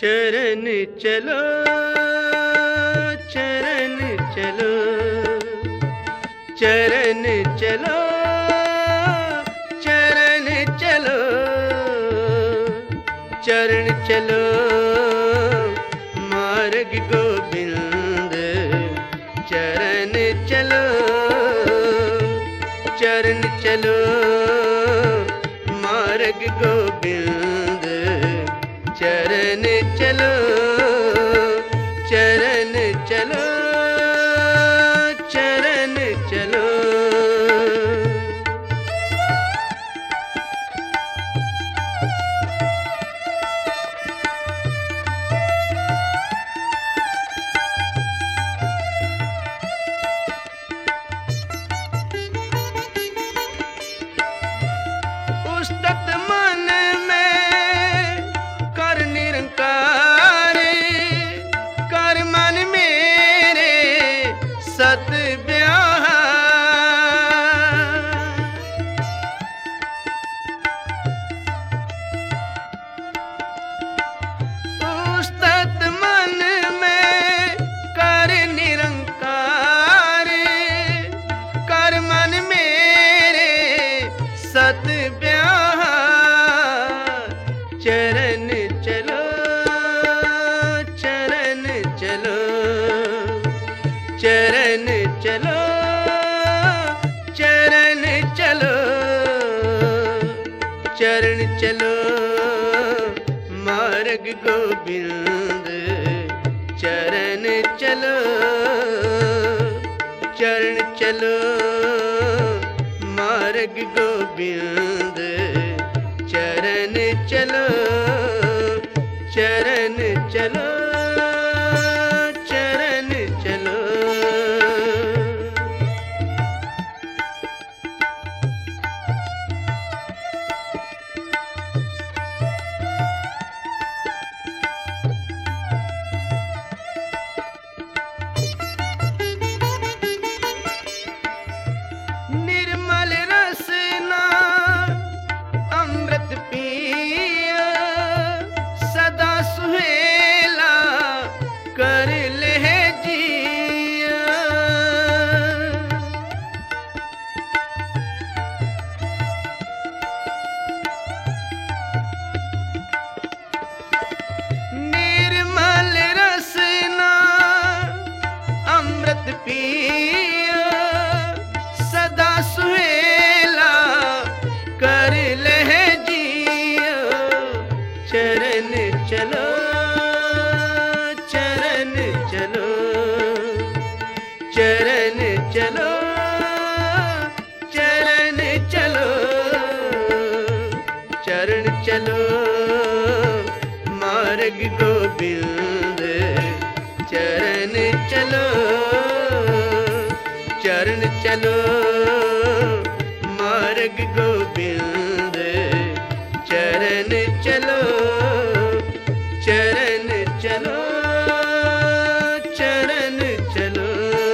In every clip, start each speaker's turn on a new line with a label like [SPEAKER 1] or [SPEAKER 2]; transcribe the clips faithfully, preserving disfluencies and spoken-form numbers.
[SPEAKER 1] चरण चलो चरण चलो चरण चलो चरण चलो चरण चलो मार्ग गोविंद चरण चलो चरण चलो मार्ग गोविंद चरण चलो चरण चलो चरण चलो। उस्तत मन में कर निरंकार कर मन मेरे सत ब्याह उस्तत मन में कर निरंकार कर मन मेरे सत ब्याह चरण चलो चरण चलो चरण चलो चरण चलो चरण चलो मार्ग गोविंद चरण चलो चरण चलो मार्ग गोविंद चरण चलो चरण चलो चरण चलो। निर्मल रसना अमृत पिया सदा सुहेला कर ले जिया निर्मल रसना अमृत पिया सदा सुहेला कर ले जिया चरण चलो चरण चलो चरण चलो चरण चलो चरण चलो मार्ग गोविंद चरण चलो चरण चलो मार्ग गोविंद चरण चलो चरण चलो चरण चलो।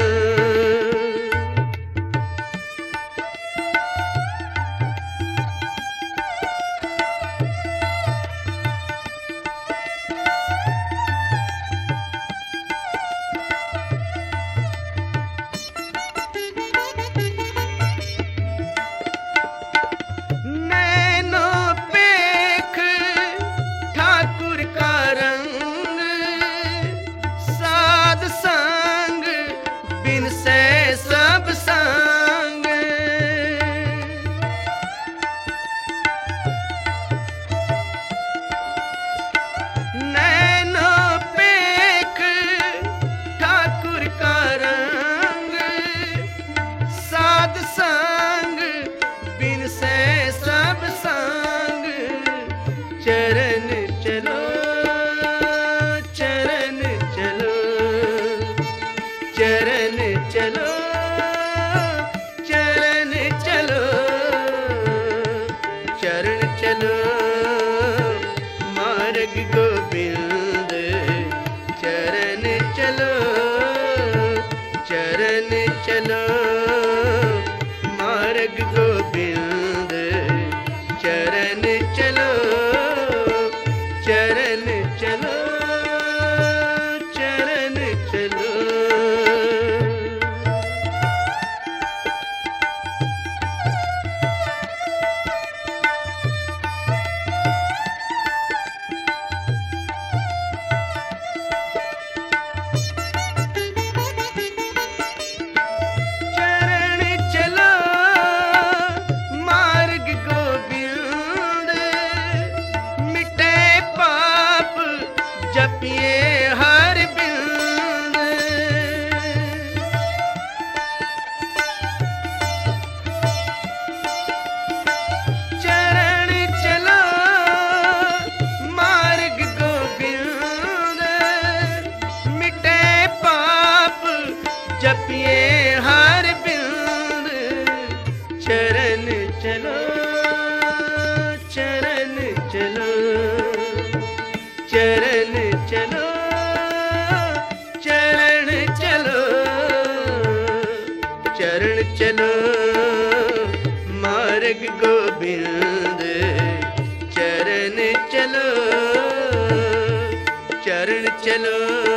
[SPEAKER 1] नैनो पेख ठाकुर का रंग साध संग बिन से सब संग नैनो पेख ठाकुर का रंग साध संग बिन से सब संग चरण चलो चरण चलो चरण चलो चरण चलो चरण चलो मार्ग गोविंद चरण चलो चरण चलो मार्ग गोविंद चरण चलो चरण चलो चरण चलो चरण चलो चरण चलो मार्ग गोविंद चरण चलो चरण चलो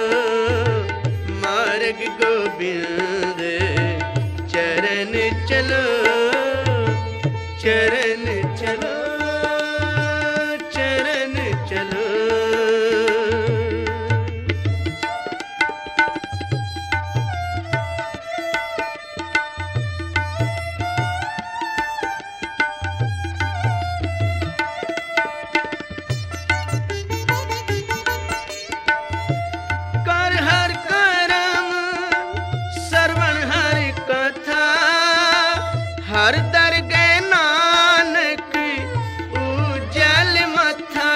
[SPEAKER 1] मार्ग गोविंद चरण चलो चरण चलो चरण चलो कर हर करम श्रवण हरि कथा हर दरगे नानक उजल मथा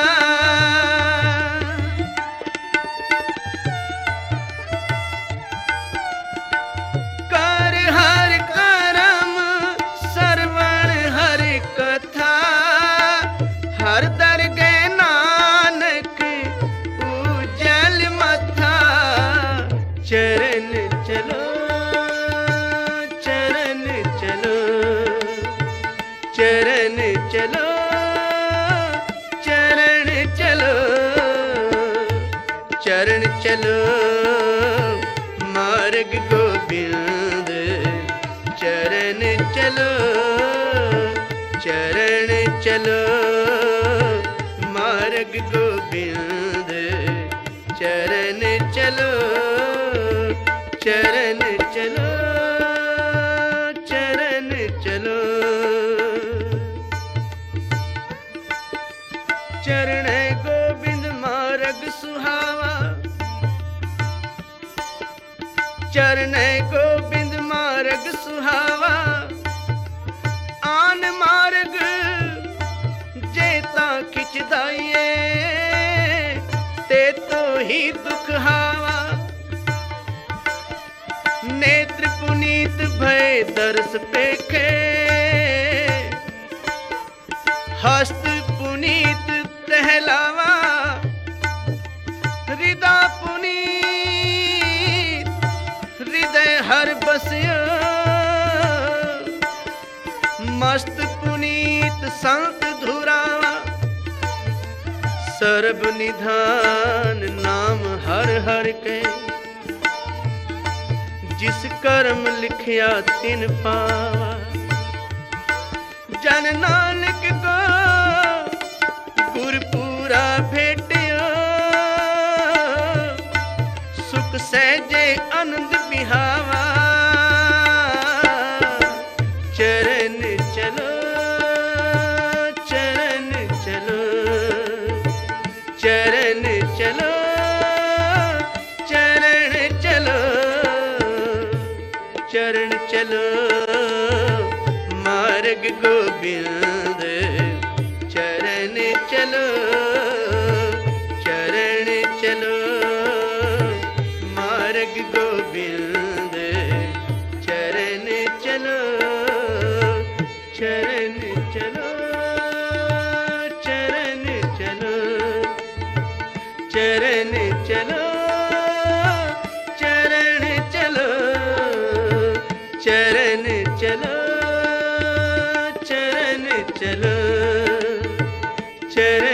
[SPEAKER 1] कर हर करम श्रवण हरि कथा हर दरगे नानक उजल मथा चरण चलो चरण चलो चरण चलो चरण चलो चरण चलो मार्ग गोविंद चरण चलो चरण चलो मार्ग गोविंद चरण चलो चरण चलो चरण चलो चरण गोविंद मार्ग सुहावा चरण गोविंद मार्ग सुहावा आन मार्ग जेता खिचदाइए ते तो ही दुख हावा नेत्र पुनीत भय दर्श पेखे हस्त पुनीत टहलावा हृदय पुनीत हृदय हर बसियो मस्त पुनीत संत धुरावा सर्ब निधान नाम हर हर के जिस कर्म लिखिया तिन पावा जन नानक को गुरपूरा भेटियो सुख सहजे आनंद बिहावा चरण चलो चरण चलो चरण चलो चरण चलो चरण चलो मार्ग गोविंद चरण चलो चरण चलो मार्ग गोविंद चरण चलो चरण चलो चरण चलो चरण चलो चरण चलो चरण चलो चरण चलो चरण